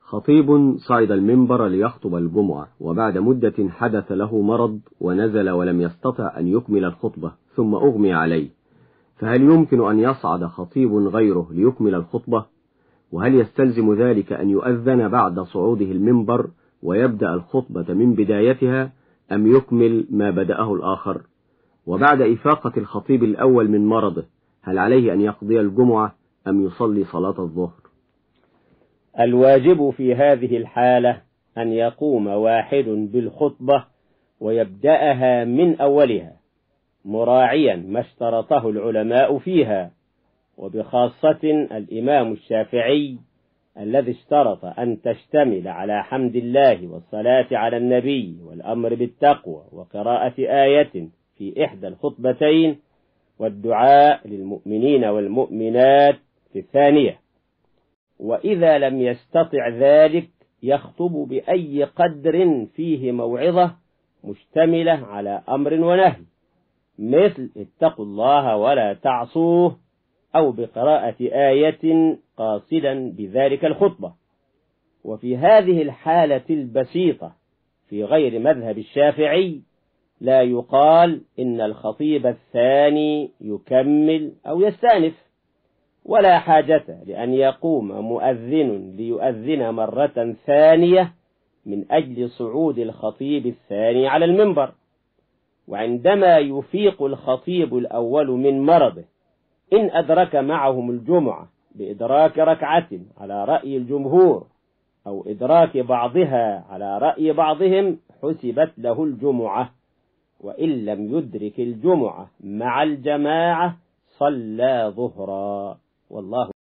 خطيب صعد المنبر ليخطب الجمعة، وبعد مدة حدث له مرض ونزل ولم يستطع أن يكمل الخطبة ثم أغمي عليه، فهل يمكن أن يصعد خطيب غيره ليكمل الخطبة؟ وهل يستلزم ذلك أن يؤذن بعد صعوده المنبر ويبدأ الخطبة من بدايتها، أم يكمل ما بدأه الآخر؟ وبعد إفاقة الخطيب الأول من مرضه، هل عليه أن يقضي الجمعة أم يصلي صلاة الظهر؟ الواجب في هذه الحالة أن يقوم واحد بالخطبة ويبدأها من أولها، مراعيا ما اشترطه العلماء فيها، وبخاصة الإمام الشافعي الذي اشترط أن تشتمل على حمد الله والصلاة على النبي والأمر بالتقوى وقراءة آية في إحدى الخطبتين والدعاء للمؤمنين والمؤمنات في الثانية. وإذا لم يستطع ذلك يخطب بأي قدر فيه موعظة مشتملة على أمر ونهي، مثل اتقوا الله ولا تعصوه، أو بقراءة آية قاصدا بذلك الخطبة. وفي هذه الحالة البسيطة في غير مذهب الشافعي لا يقال إن الخطيب الثاني يكمل أو يستأنف، ولا حاجة لأن يقوم مؤذن ليؤذن مرة ثانية من أجل صعود الخطيب الثاني على المنبر. وعندما يفيق الخطيب الأول من مرضه إن أدرك معهم الجمعة بإدراك ركعة على رأي الجمهور أو إدراك بعضها على رأي بعضهم حسبت له الجمعة، وإن لم يدرك الجمعة مع الجماعة صلى ظهرا، والله